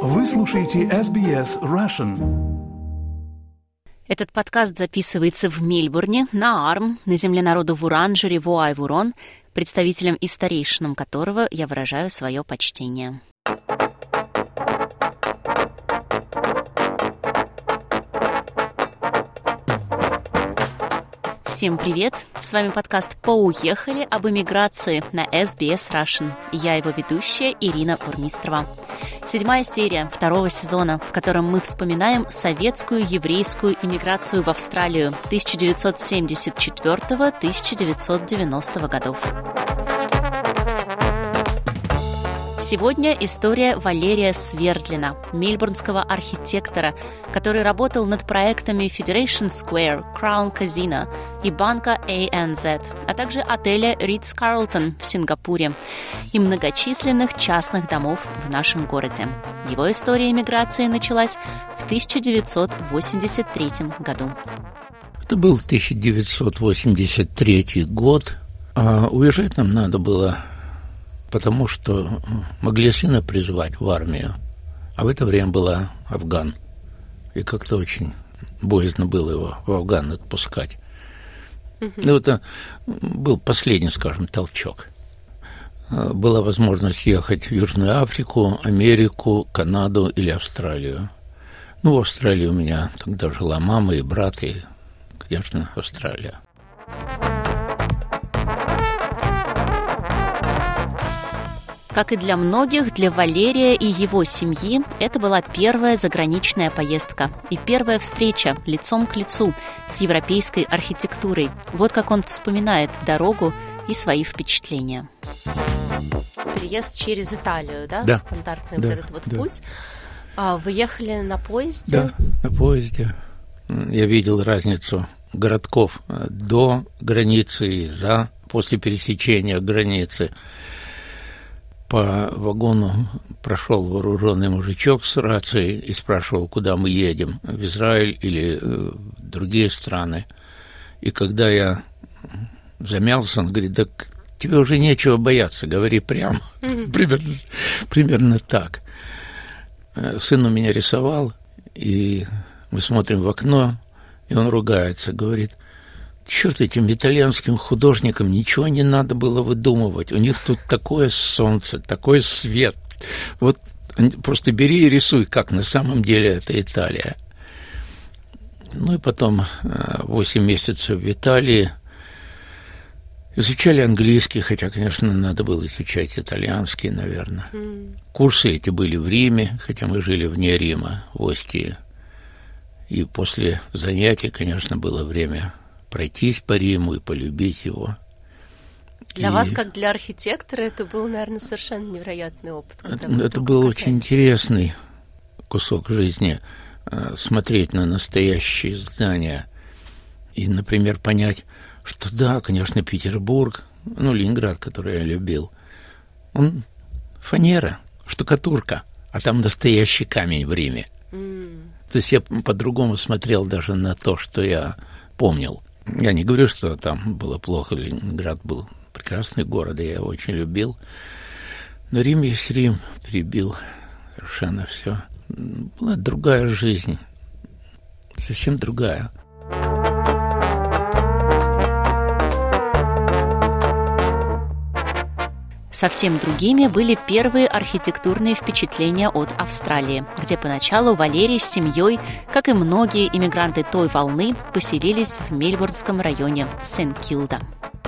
Вы слушаете SBS Russian. Этот подкаст записывается в Мельбурне, на Арм, на земле народа Вурранджери Вуай-Вурон, представителем и старейшинам которого я выражаю свое почтение. Всем привет! С вами подкаст «Поуехали» об эмиграции на SBS Russian. Я его ведущая Ирина Бурмистрова. 7-я серия 2-го сезона, в котором мы вспоминаем советскую еврейскую эмиграцию в Австралию 1974-1990 годов. Сегодня история Валерия Свердлина, мельбурнского архитектора, который работал над проектами Federation Square, Crown Casino и банка ANZ, а также отеля Ритц-Карлтон в Сингапуре и многочисленных частных домов в нашем городе. Его история эмиграции началась в 1983 году. Это был 1983 год, а уезжать нам надо было, потому что могли сына призвать в армию, а в это время была Афган. И как-то очень боязно было его в Афган отпускать. И это был последний, скажем, толчок. Была возможность ехать в Южную Африку, Америку, Канаду или Австралию. В Австралии у меня тогда жила мама и брат, и, конечно, Австралия. Как и для многих, для Валерия и его семьи это была первая заграничная поездка и первая встреча лицом к лицу с европейской архитектурой. Вот как он вспоминает дорогу и свои впечатления. Переезд через Италию, да? Да. Стандартный да, вот этот вот да. путь. Вы ехали на поезде? Да, на поезде. Я видел разницу городков до границы и после пересечения границы. По вагону прошел вооруженный мужичок с рацией и спрашивал, куда мы едем, в Израиль или в другие страны. И когда я замялся, он говорит: да тебе уже нечего бояться, говори прямо. Примерно так. Сын у меня рисовал, и мы смотрим в окно, и он ругается, говорит: черт, этим итальянским художникам ничего не надо было выдумывать. У них тут такое солнце, такой свет. Вот просто бери и рисуй, как на самом деле это Италия. И потом 8 месяцев в Италии. Изучали английский, хотя, конечно, надо было изучать итальянский, наверное. Курсы эти были в Риме, хотя мы жили вне Рима, в Остии. И после занятий, конечно, было время пройтись по Риму и полюбить его. Для вас, как для архитектора, это был, наверное, совершенно невероятный опыт. Это был очень интересный кусок жизни, смотреть на настоящие здания и, например, понять, что да, конечно, Петербург, Ленинград, который я любил, он фанера, штукатурка, а там настоящий камень в Риме. То есть я по-другому смотрел даже на то, что я помнил. Я не говорю, что там было плохо. Ленинград был прекрасный город, и я его очень любил. Но Рим есть Рим, перебил совершенно все. Была другая жизнь, совсем другая. Совсем другими были первые архитектурные впечатления от Австралии, где поначалу Валерий с семьей, как и многие иммигранты той волны, поселились в мельбурнском районе Сент-Килда.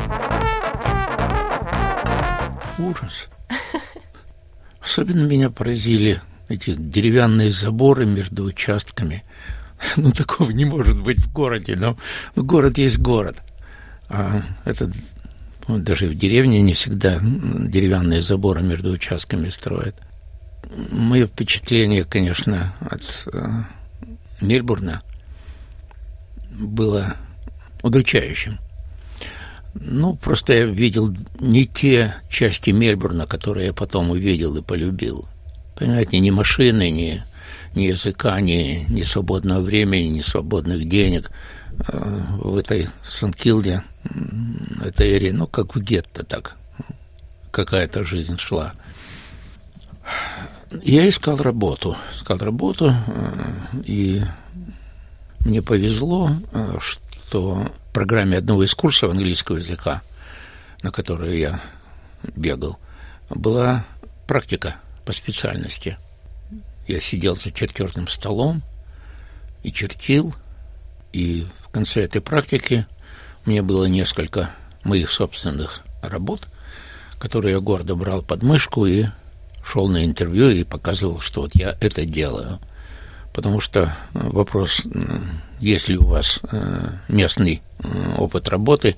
Ужас. Особенно меня поразили эти деревянные заборы между участками. Такого не может быть в городе, но город есть город. А это... Даже в деревне не всегда деревянные заборы между участками строят. Мое впечатление, конечно, от Мельбурна было удручающим. Просто я видел не те части Мельбурна, которые я потом увидел и полюбил. Понимаете, ни машины, ни языка, ни свободного времени, ни свободных денег. В этой Сент-Килде, этой эре, как в гетто, так какая-то жизнь шла. Я искал работу, и мне повезло, что в программе одного из курсов английского языка, на который я бегал, была практика по специальности. Я сидел за чертежным столом и чертил, и в конце этой практики у меня было несколько моих собственных работ, которые я гордо брал под мышку и шел на интервью и показывал, что вот я это делаю. Потому что вопрос, есть ли у вас местный опыт работы,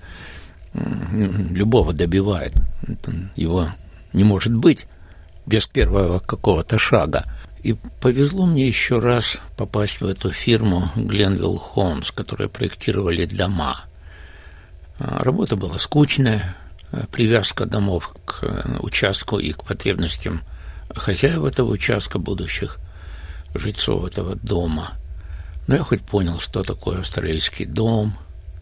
любого добивает. Его не может быть без первого какого-то шага. И повезло мне еще раз попасть в эту фирму Glenville Homes, которые проектировали дома. Работа была скучная, привязка домов к участку и к потребностям хозяев этого участка, будущих жильцов этого дома. Но я хоть понял, что такое австралийский дом,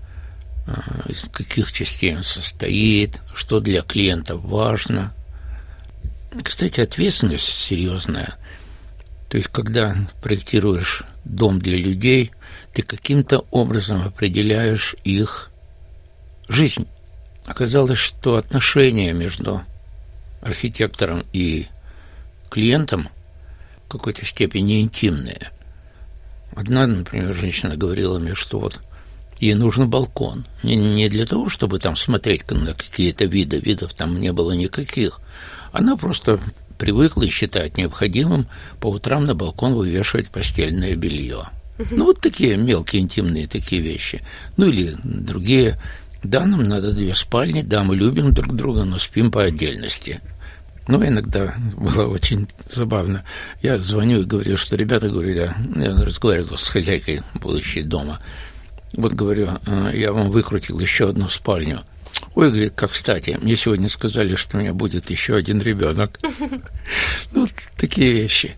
из каких частей он состоит, что для клиентов важно. Кстати, ответственность серьезная. То есть, когда проектируешь дом для людей, ты каким-то образом определяешь их жизнь. Оказалось, что отношения между архитектором и клиентом в какой-то степени интимные. Одна, например, женщина говорила мне, что вот ей нужен балкон. Не для того, чтобы там смотреть на какие-то виды, видов там не было никаких. Она просто привыкла и считает необходимым по утрам на балкон вывешивать постельное белье. Ну, вот такие мелкие, интимные такие вещи. Ну, или другие. Да, нам надо 2 спальни, да, мы любим друг друга, но спим по отдельности. Ну, иногда было очень забавно. Я звоню и говорю, что ребята, говорю, я разговаривал с хозяйкой будущей дома. Вот говорю, я вам выкрутил еще одну спальню. Ой, говорит, как кстати, мне сегодня сказали, что у меня будет еще один ребенок. Ну, такие вещи.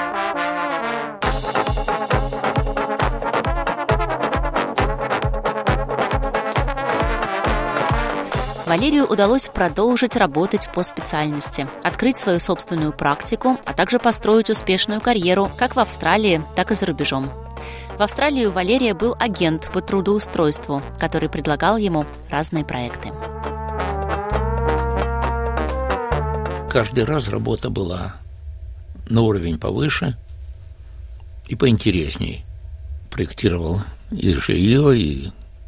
Валерию удалось продолжить работать по специальности, открыть свою собственную практику, а также построить успешную карьеру как в Австралии, так и за рубежом. В Австралии у Валерия был агент по трудоустройству, который предлагал ему разные проекты. Каждый раз работа была на уровень повыше и поинтересней. Проектировал и жилье, и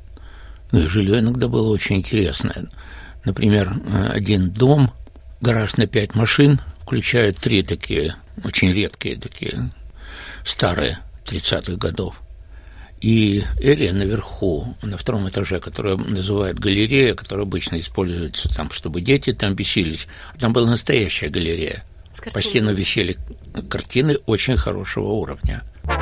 жилье иногда было очень интересное. Например, один дом, гараж на 5 машин, включает 3 такие, очень редкие такие, старые, 30-х годов. И эрия наверху, на 2-м этаже, которую называют галерея, которая обычно используется там, чтобы дети там бесились. Там была настоящая галерея. По стенам висели картины очень хорошего уровня.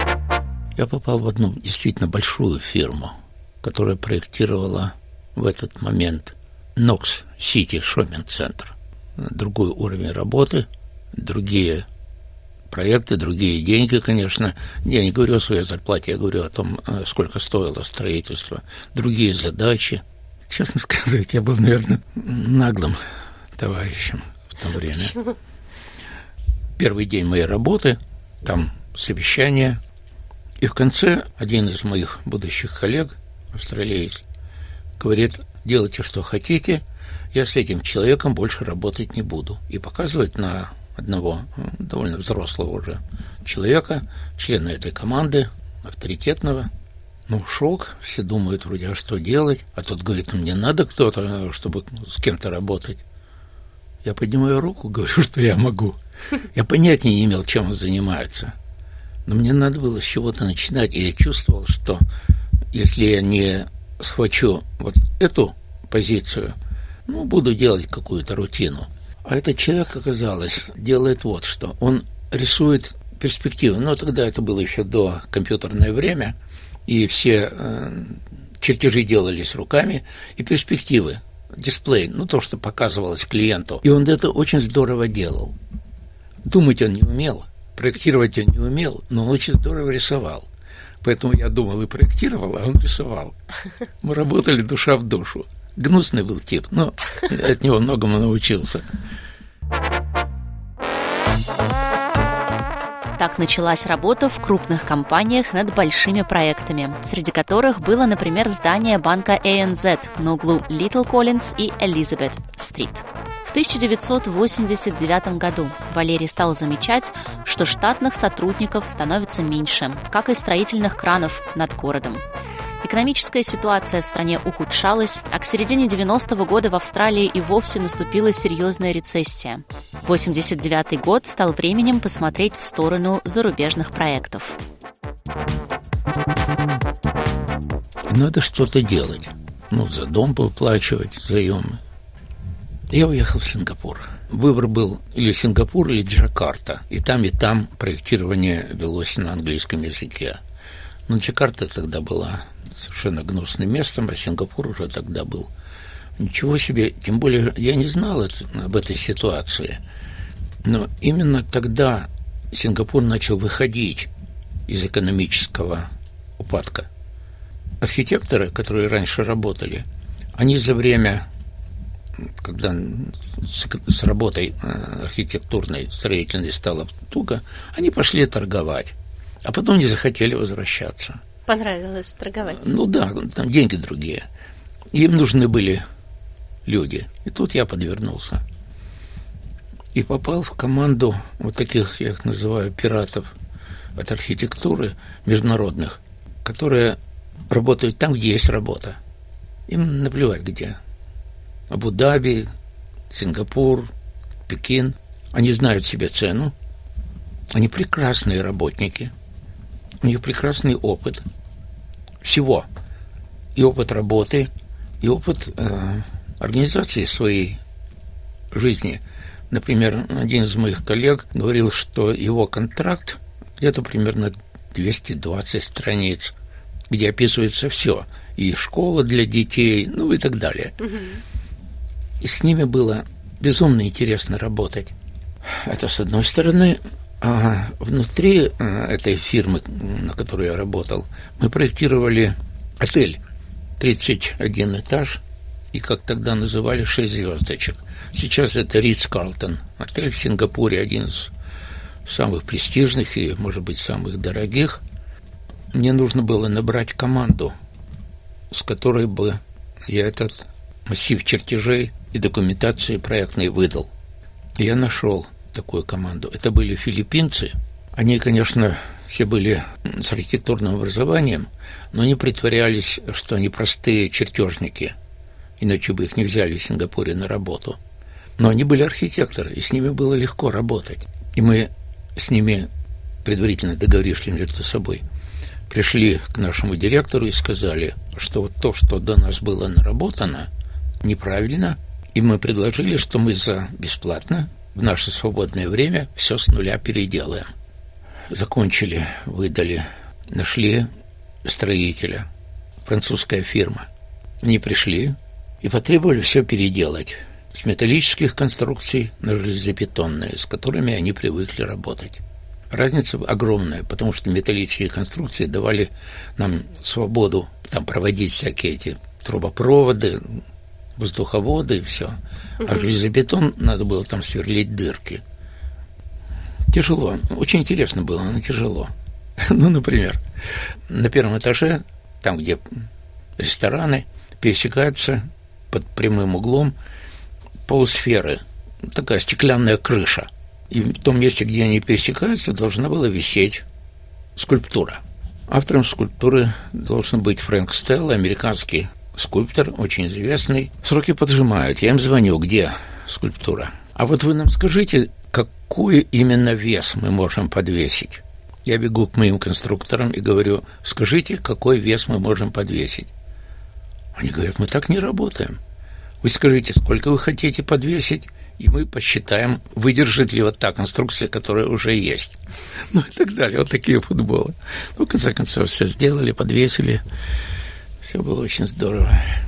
Я попал в одну действительно большую фирму, которая проектировала в этот момент Knox City шоппинг-центр. Другой уровень работы, другие проекты, другие деньги, конечно. Я не говорю о своей зарплате, я говорю о том, сколько стоило строительство. Другие задачи. Честно сказать, я был, наверное, наглым товарищем в то время. Почему? Первый день моей работы, там совещание, и в конце один из моих будущих коллег, австралиец, говорит, делайте, что хотите, я с этим человеком больше работать не буду. И показывает на одного довольно взрослого уже человека, члена этой команды, авторитетного. Ну, шок, все думают вроде, а что делать? А тот говорит, мне надо кто-то, чтобы с кем-то работать. Я поднимаю руку, говорю, что я могу. Я понятия не имел, чем он занимается. Но мне надо было с чего-то начинать, и я чувствовал, что если я не схвачу вот эту позицию, буду делать какую-то рутину. А этот человек, оказалось, делает вот что. Он рисует перспективы. Но тогда это было еще до компьютерное время, и все чертежи делались руками, и перспективы, дисплей, то, что показывалось клиенту. И он это очень здорово делал. Думать он не умел, проектировать он не умел, но он очень здорово рисовал. Поэтому я думал и проектировал, а он рисовал. Мы работали душа в душу. Гнусный был тип, но от него многому научился. Так началась работа в крупных компаниях над большими проектами, среди которых было, например, здание банка ANZ на углу Литл Коллинз и Элизабет-стрит. В 1989 году Валерий стал замечать, что штатных сотрудников становится меньше, как и строительных кранов над городом. Экономическая ситуация в стране ухудшалась, а к середине 90-го года в Австралии и вовсе наступила серьезная рецессия. 1989 год стал временем посмотреть в сторону зарубежных проектов. Надо что-то делать. За дом выплачивать, заемы. Я уехал в Сингапур. Выбор был или Сингапур, или Джакарта. И там проектирование велось на английском языке. Но Джакарта тогда была совершенно гнусным местом, а Сингапур уже тогда был. Ничего себе, тем более я не знал об этой ситуации. Но именно тогда Сингапур начал выходить из экономического упадка. Архитекторы, которые раньше работали, они за время, когда с работой архитектурной, строительной стало туго, они пошли торговать, а потом не захотели возвращаться. Понравилось торговать? Там деньги другие. Им нужны были люди. И тут я подвернулся. И попал в команду вот таких, я их называю, пиратов от архитектуры международных, которые работают там, где есть работа. Им наплевать где. Абу-Даби, Сингапур, Пекин. Они знают себе цену. Они прекрасные работники. У них прекрасный опыт всего. И опыт работы, и опыт организации своей жизни. Например, один из моих коллег говорил, что его контракт где-то примерно 220 страниц, где описывается все. И школа для детей, и так далее. И с ними было безумно интересно работать. Это с одной стороны. А внутри этой фирмы, на которой я работал, мы проектировали отель 31 этаж, и, как тогда называли, 6 звездочек. Сейчас это Ритц-Карлтон. Отель в Сингапуре, один из самых престижных и, может быть, самых дорогих. Мне нужно было набрать команду, с которой бы я этот массив чертежей и документации проектной выдал. И я нашел такую команду. Это были филиппинцы. Они, конечно, все были с архитектурным образованием, но они притворялись, что они простые чертежники, иначе бы их не взяли в Сингапуре на работу. Но они были архитекторы, и с ними было легко работать. И мы с ними, предварительно договорившись между собой, пришли к нашему директору и сказали, что вот то, что до нас было наработано, неправильно, и мы предложили, что мы за бесплатно в наше свободное время все с нуля переделаем. Закончили, выдали, нашли строителя, французская фирма. Они пришли и потребовали все переделать с металлических конструкций на железобетонные, с которыми они привыкли работать. Разница огромная, потому что металлические конструкции давали нам свободу там проводить всякие эти трубопроводы, воздуховоды и все. А железобетон надо было там сверлить дырки. Тяжело. Очень интересно было, но тяжело. Например, на первом этаже, там, где рестораны, пересекаются под прямым углом полусферы. Такая стеклянная крыша. И в том месте, где они пересекаются, должна была висеть скульптура. Автором скульптуры должен быть Фрэнк Стелла, американский скульптор, очень известный. Сроки поджимают. Я им звоню, где скульптура. А вот вы нам скажите, какой именно вес мы можем подвесить? Я бегу к моим конструкторам и говорю, скажите, какой вес мы можем подвесить? Они говорят, мы так не работаем. Вы скажите, сколько вы хотите подвесить, и мы посчитаем, выдержит ли вот та конструкция, которая уже есть. И так далее. Вот такие футболы. В конце концов, все сделали, подвесили. Все было очень здорово.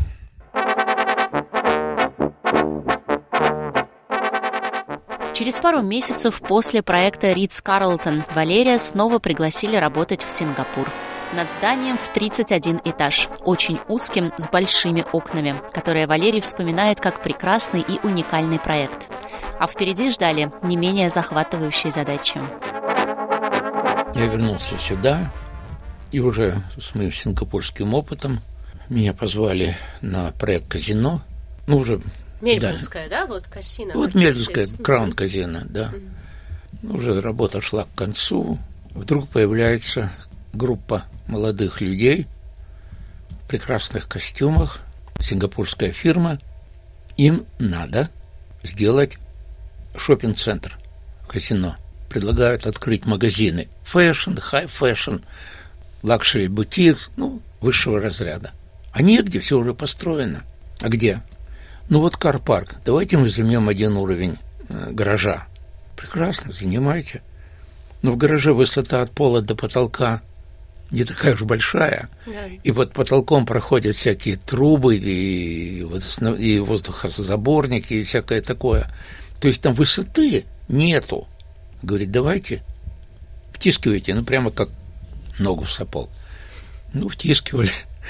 Через пару месяцев после проекта Ритц-Карлтон Валерия снова пригласили работать в Сингапур. Над зданием в 31 этаж, очень узким, с большими окнами, которые Валерий вспоминает как прекрасный и уникальный проект. А впереди ждали не менее захватывающие задачи. Я вернулся сюда, и уже с моим сингапурским опытом меня позвали на проект казино. Ну, уже... Мельбурнская, да? Вот казино. Вот Мельбурнская, Краун казино, да. Уже работа шла к концу. Вдруг появляется группа молодых людей в прекрасных костюмах, сингапурская фирма. Им надо сделать шоппинг-центр в казино. Предлагают открыть магазины. Фэшн, хай-фэшн, лакшери-бутик, высшего разряда. А негде, все уже построено. А где? Вот кар-парк. Давайте мы займем один уровень гаража. Прекрасно, занимайте. Но в гараже высота от пола до потолка не такая уж большая. Да. И под потолком проходят всякие трубы и воздухозаборники и всякое такое. То есть там высоты нету. Говорит, давайте, втискивайте, прямо как ногу в сапог. Втискивали.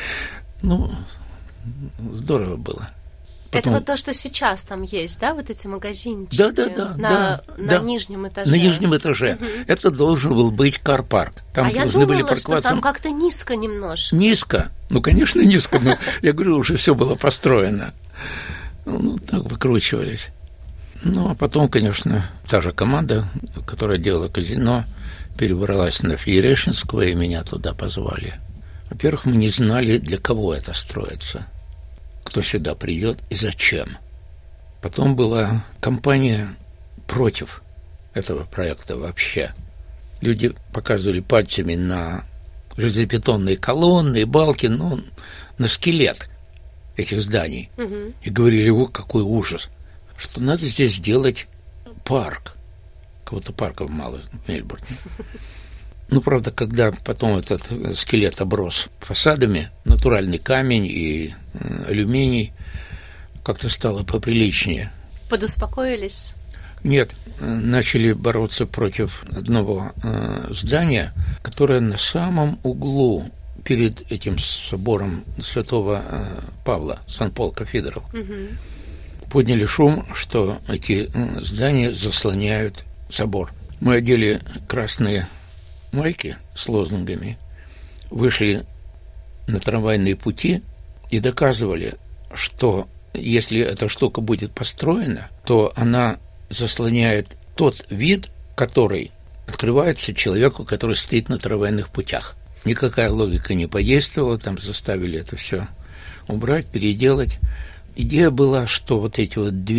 Здорово было. Потом... Это вот то, что сейчас там есть, да, вот эти магазинчики? Да. На нижнем этаже. На нижнем этаже. Это должен был быть кар-парк. Там я думала, что там как-то низко немножко. Низко? Конечно, низко, но я говорю, уже все было построено. Так выкручивались. А потом, конечно, та же команда, которая делала казино, перебралась на Federation Square, и меня туда позвали. Во-первых, мы не знали, для кого это строится, кто сюда придет и зачем. Потом была кампания против этого проекта вообще. Люди показывали пальцами на железобетонные колонны, балки, на скелет этих зданий. И говорили, какой ужас, что надо здесь сделать парк. Кого-то парков мало в Мельбурне. Правда, когда потом этот скелет оброс фасадами, натуральный камень и алюминий, как-то стало поприличнее. Подуспокоились? Нет, начали бороться против одного здания, которое на самом углу перед этим собором святого Павла, Сан-Пол Кафедрал. Подняли шум, что эти здания заслоняют собор. Мы одели красные майки с лозунгами, вышли на трамвайные пути и доказывали, что если эта штука будет построена, то она заслоняет тот вид, который открывается человеку, который стоит на трамвайных путях. Никакая логика не подействовала, там заставили это все убрать, переделать. Идея была, что вот эти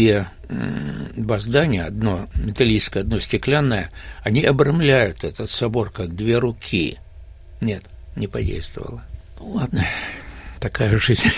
два здания, одно металлическое, одно стеклянное, они обрамляют этот собор как две руки. Нет, не подействовало. Ладно, такая жизнь.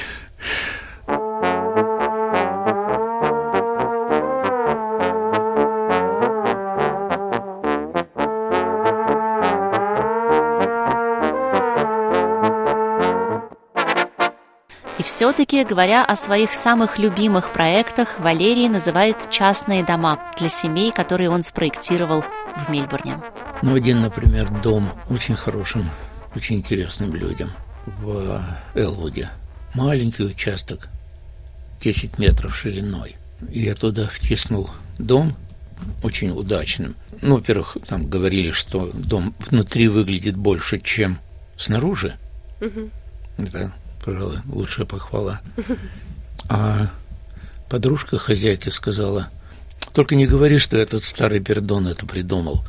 Все-таки, говоря о своих самых любимых проектах, Валерий называет частные дома для семей, которые он спроектировал в Мельбурне. Один, например, дом очень хорошим, очень интересным людям в Элвуде. Маленький участок, 10 метров шириной. И я туда втиснул дом очень удачным. Во-первых, там говорили, что дом внутри выглядит больше, чем снаружи. Это, пожалуй, лучшая похвала. А подружка хозяйки сказала, только не говори, что этот старый пердон это придумал.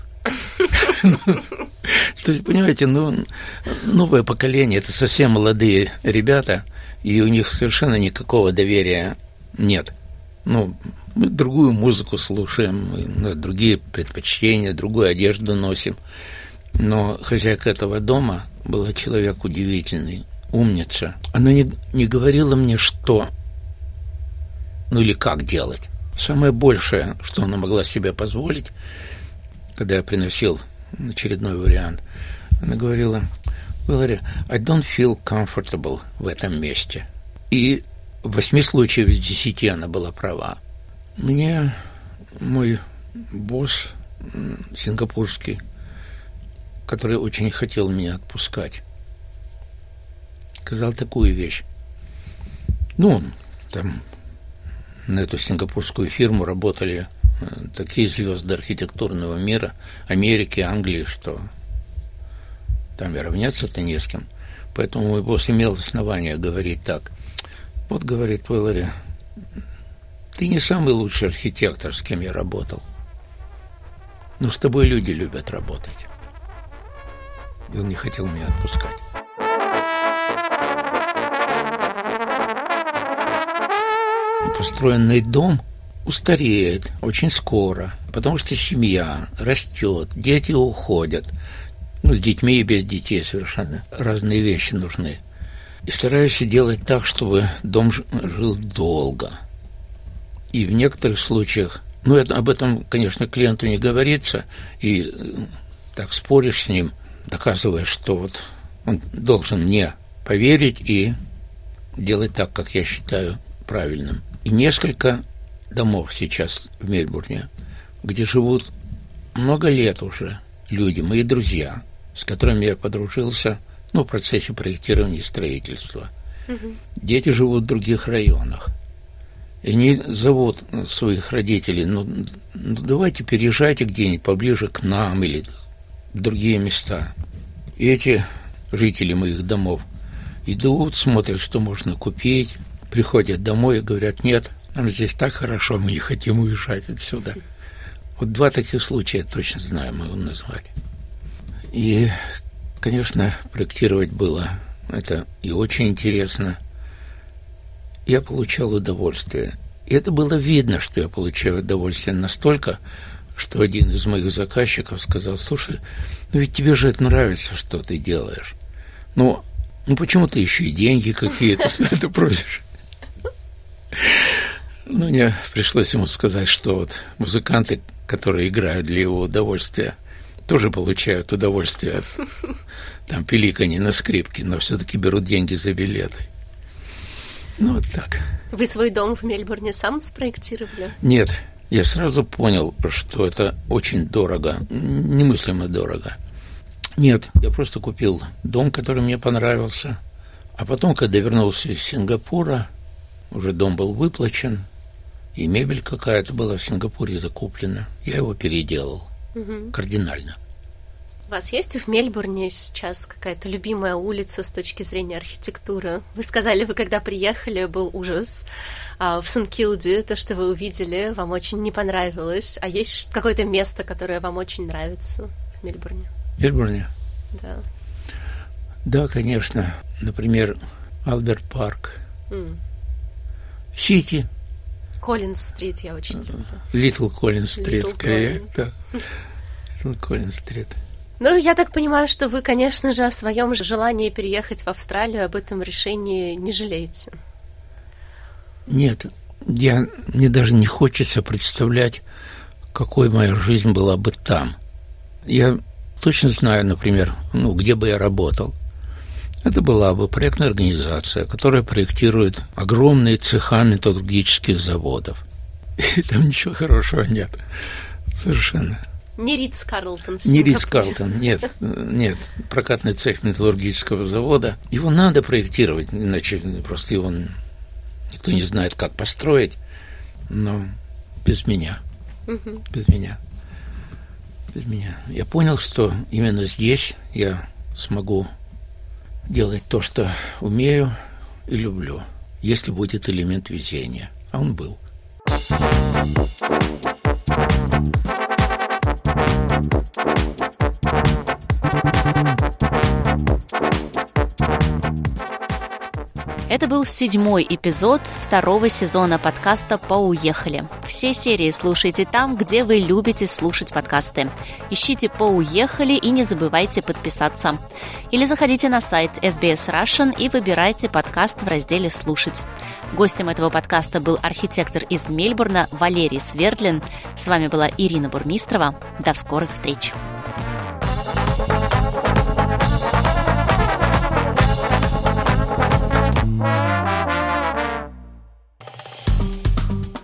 То есть, понимаете, новое поколение, это совсем молодые ребята, и у них совершенно никакого доверия нет. Мы другую музыку слушаем, у нас другие предпочтения, другую одежду носим. Но хозяйка этого дома была человек удивительный, умница. Она не говорила мне, что, или как делать. Самое большее, что она могла себе позволить, когда я приносил очередной вариант, она говорила, Валерий, I don't feel comfortable в этом месте. И в 8 случаях из 10 она была права. Мне мой босс сингапурский, который очень хотел меня отпускать, сказал такую вещь. Там на эту сингапурскую фирму работали такие звезды архитектурного мира, Америки, Англии, что там и равняться-то не с кем. Поэтому мой босс имел основание говорить так. Вот, говорит Вэллори, ты не самый лучший архитектор, с кем я работал. Но с тобой люди любят работать. И он не хотел меня отпускать. Построенный дом устареет очень скоро, потому что семья растет, дети уходят. С детьми и без детей совершенно разные вещи нужны. И стараюсь делать так, чтобы дом жил долго. И в некоторых случаях, об этом, конечно, клиенту не говорится, и так споришь с ним, доказываешь, что вот он должен мне поверить и делать так, как я считаю правильным. И несколько домов сейчас в Мельбурне, где живут много лет уже люди, мои друзья, с которыми я подружился, в процессе проектирования и строительства. Дети живут в других районах. И они зовут своих родителей, давайте переезжайте где-нибудь поближе к нам или в другие места. И эти жители моих домов идут, смотрят, что можно купить, приходят домой и говорят, нет, нам здесь так хорошо, мы не хотим уезжать отсюда. Вот 2 таких случая точно знаю, могу назвать. И, конечно, проектировать было это и очень интересно. Я получал удовольствие. И это было видно, что я получаю удовольствие настолько, что один из моих заказчиков сказал, слушай, ведь тебе же это нравится, что ты делаешь. Почему ты еще и деньги какие-то с это просишь? Мне пришлось ему сказать, что вот музыканты, которые играют для его удовольствия, тоже получают удовольствие от пиликанья на скрипке, но все-таки берут деньги за билеты. Вот так. Вы свой дом в Мельбурне сам спроектировали? Нет, я сразу понял, что это очень дорого, немыслимо дорого. Нет, я просто купил дом, который мне понравился, а потом, когда вернулся из Сингапура, уже дом был выплачен, и мебель какая-то была в Сингапуре закуплена, я его переделал кардинально. У вас есть в Мельбурне сейчас какая-то любимая улица с точки зрения архитектуры? Вы сказали, вы когда приехали, был ужас. В Сент-Килде то, что вы увидели, вам очень не понравилось. А есть какое-то место, которое вам очень нравится в Мельбурне? В Мельбурне? Да. Да, конечно. Например, Альберт Парк. Сити. Коллинз-стрит я очень люблю. Литл Коллинз-стрит, скорее. Да. Литл Коллинз-стрит. Я так понимаю, что вы, конечно же, о своем желании переехать в Австралию, об этом решении не жалеете. Нет, мне даже не хочется представлять, какой моя жизнь была бы там. Я точно знаю, например, где бы я работал. Это была бы проектная организация, которая проектирует огромные цеха металлургических заводов. И там ничего хорошего нет. Совершенно. Не Ритц-Карлтон. Не Ритц-Карлтон, нет. Прокатный цех металлургического завода. Его надо проектировать, иначе просто его никто не знает, как построить. Но без меня. Без меня. Я понял, что именно здесь я смогу делать то, что умею и люблю, если будет элемент везения. А он был. Это был 7-й эпизод 2-го сезона подкаста «Поуехали». Все серии слушайте там, где вы любите слушать подкасты. Ищите «Поуехали» и не забывайте подписаться. Или заходите на сайт SBS Russian и выбирайте подкаст в разделе «Слушать». Гостем этого подкаста был архитектор из Мельбурна Валерий Свердлин. С вами была Ирина Бурмистрова. До скорых встреч!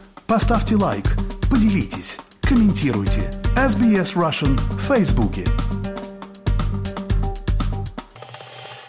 Поставьте лайк, поделитесь, комментируйте. SBS Russian в Фейсбуке.